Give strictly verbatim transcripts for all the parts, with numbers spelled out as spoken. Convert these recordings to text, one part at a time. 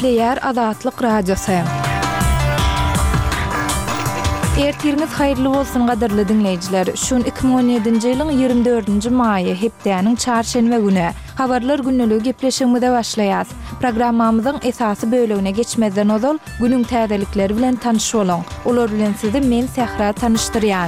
Nükleer Azatlyk Radiosu. Ertiriniz hayırlı olsun gaderli dinleyijiler. Şun iki bin on ýedinji ýylyň ýygrimi dördünji maýy hepdeniň çarşenbe güni habarlar günneligi gepleşigimizde başlaýas. Programmamyzyň esasy bölegine geçmezden ozal günüň täzelikleri bilen tanış bolun. Olar bilen sizi men Sehra tanışdyrýan.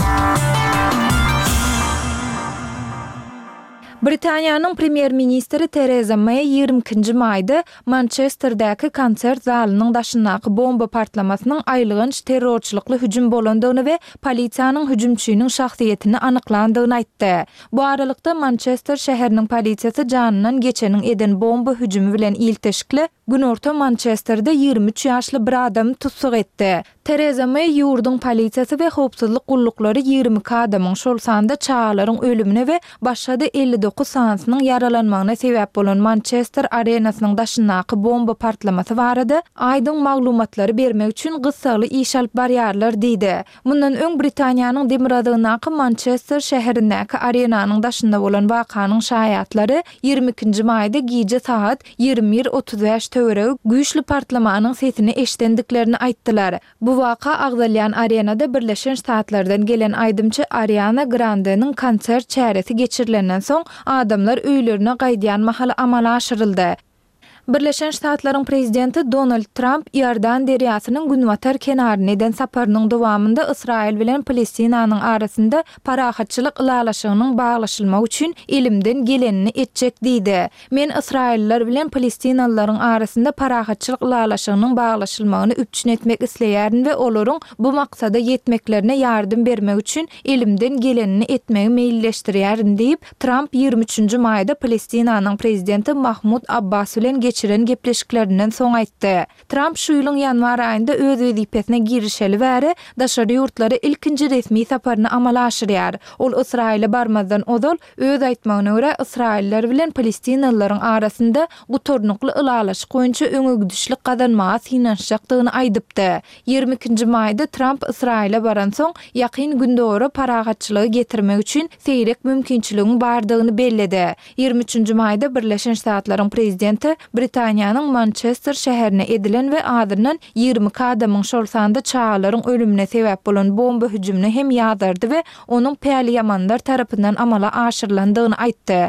Britaniýanyň premier ministri Theresa May ýygrimi ikinji maýda Manchesterdäki konsert zalynyň daşyndaky bomba partlamasynyň aýlygynç terrorçylykly hüjüm bolandygyny we polisiýanyň hüjümçüniň şahsiýetini anyklandygyny aýtdy. Bu aralykda Manchester şäheriniň polisiýasy janynyň geçeniň eden bomba hüjümi bilen ilteşikli günorta Manchesterda ýygrimi üç ýaşly bir adamy tutsak etdi. Theresa May ýurduň polisiýasy we howpsuzlyk gullukları ýygrimi iki adamyň şol sanda çağalaryň ölümine we başga elli dokuz sansynyň yaralanmagyna sebäp bolan Manchester arenasynyň daşyndaky bomba partlamasy barada aýdyň maglumatlary bermek üçin gysgaly iş alyp barýarlar diýdi. Mundan öň Britaniýanyň Demiradyndaky Manchester şäherindäki arenanyň daşynda bolan wakanyň şahiatlary ýygrimi ikinji maýda gije saat ýygrimi bir otuz beş töwereg güýçli partlamanyň sesini eşitendiklerini aýtdylar. Bu waka Agdalyan arenada Birleşen Ştatlardan gelen aýdymçy Ariana Grande'niň konsert çäresi geçirilenden soň adamlar öýlerine gaýdýan mahala amala aşyryldy. Birleşen Ştatlaryň prezidenti Donald Trump Ýardan derýasynyň günwatar kenaryna eden saparynyň dowamında Israil bilen Palestinanyň arasynda parahatçylyk ulalaşygynyň baglaşylmagy üçin elimden gelenini etjek diýdi. Men Israilliler bilen Palestinalylaryň arasynda parahatçylyk ulalaşygynyň baglaşylmagyny üpçün etmek isleýärin we olaryň bu maksada ýetmeklerine ýardym bermek üçin elimden gelenini etmegi meýilleşdirýärin diýip Trump ýygrimi üçünji maýda Palestinanyň prezidenti Mahmud Abbas bilen geçiren gepleşiklerinden soň aýtdy. Trump şu ýylyň ýanwar aýynda öz wezipesine girişeli bäri daşary ýurtlary ilkinji resmi saparyny amala aşyrýar. Ol Israile barmazdan ozal öz aýtmagyna görä Israilliler bilen Palestinalylaryň arasynda gutornukly ulalaşyk goýunça öňe gidişlik gazanmaga synanşjakdygyny aýdypdy. ýygrimi ikinji maýda Trump Israile baran soň ýakyn gündöre paragatçylygy getirmek üçin seýrek mümkinçiligiň bardygyny belledi. ýygrimi üçünji maýda Birleşen Ştatlaryň prezidenti Britaniýanyň Manchester şäherine edilen we adyrnan ýygrimi iki adamyň şol sanda çağalaryň ölümine sebäp bolan bomba hüjümini hem ýazardy we onuň päliýamanlar tarapyndan amala aşyrylandygyny aýtdy.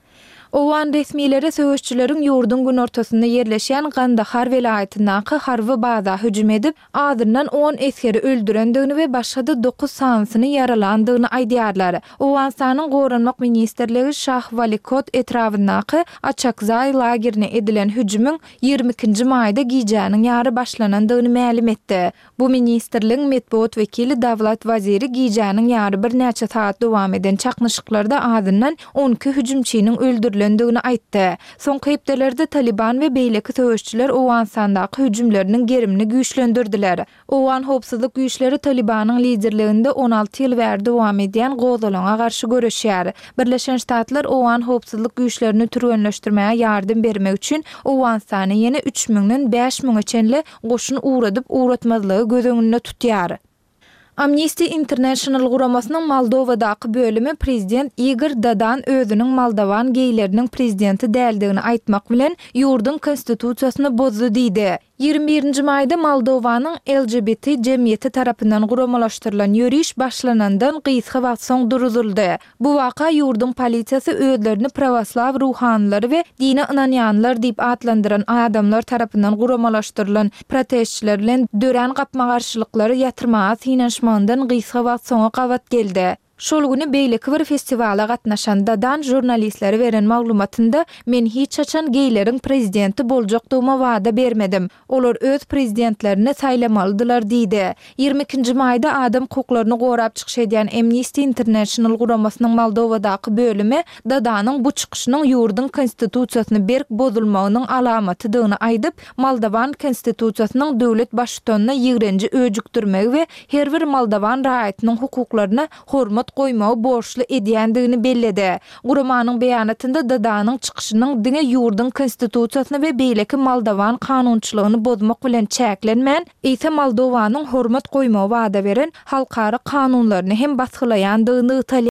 Owan resmileri söwüşçüleriň ýurdun gün ortasynda ýerleşýän Gandahar welaýatyndaky harby baza hüjüm edip adyrnan on eskeri öldürendigini we başga dokuz sansyny yaralandygyny aýdýarlar. Owansanyň goranmak ministrligi Şahwalikot etrawyndaky Açakzay lagerine edilen hüjümiň ýygrimi ikinji maýda gijanyň ýary başlanandygyny ma'lum etdi. Bu ministrligiň medpuat wekili Dawlat waziri gijanyň ýary bir näçe saat dowam eden çaknyşyklarda adyrnan on iki hüjümçiniň öldürilendigini aýtdy. Soňky hepdelerde Taliban we beýleki söwüşçüler Owan sandaky hüjümleriniň gerimini güýçlendirdiler. Owan howpsuzlyk güýçleri Talibanyň liderliginde on alty ýyl bäri dowam edýän gozalaňa garşy görüşýär. Birleşen Ştatlar Owan howpsuzlyk güýçlerini türgenleşdirmäge ýardym bermek üçin Owan sany ýene üç miňden beş miňe çenli goşun uğradyp uğratmazlygy göz öňünde tutýar. Amnesty International guramasynyň Moldowadaky bölümi prezident Igor Dadan özüniň Moldowan geýleriniň prezidenti däldigini aýtmak bilen ýurdun konstitusiýasyny bozdy diýdi. ýygrimi birinji maýda Moldowanyň L G B T jemgyýeti tarapyndan guramalaşdyrylan ýöriş başlanandan gysga wagt soň duruzuldy. Bu waka ýurdun polisiýasy özlerini prawaslaw ruhanlary we dine inanýanlar diýip adlandyran adamlar tarapyndan guramalaşdyrylan protestçiler bilen dören gapma garşylyklary ýatyrmaga synanşmandan gysga wagt soňa gawat geldi. Şol güni beýleki bir festiwala gatnaşan Dadan jurnalistlere beren maglumatynda men hiç açan geýleriň prezidenti boljakdygyma wada bermedim. Olar öz prezidentlerini saýlamalydylar diýdi. ýygrimi ikinji maýda adam hukuklaryny gorap çykyş edýän Amnesty International guramasynyň Moldowadaky bölümi Dadanyň bu çykyşynyň ýurdun konstitusiýasyny berk bozulmagynyň alamatydygyny aýdyp, Moldowan konstitusiýasynyň döwlet başçysyna ýigrenji öjükdirmegi we her bir Moldowan raýatynyň hukuklaryna hormat goýmagy borçly edýändigini belledi. Guramanyň beýanatynda Dadanyň çykyşynyň diňe ýurdun konstitusiýasyny we beýleki Moldowan kanunçylygyny bozmak bilen çäklenmän, ýa-da Moldowanyň hormat goýmagy wada beren halkara kanunlaryny hem basgylaýandygyny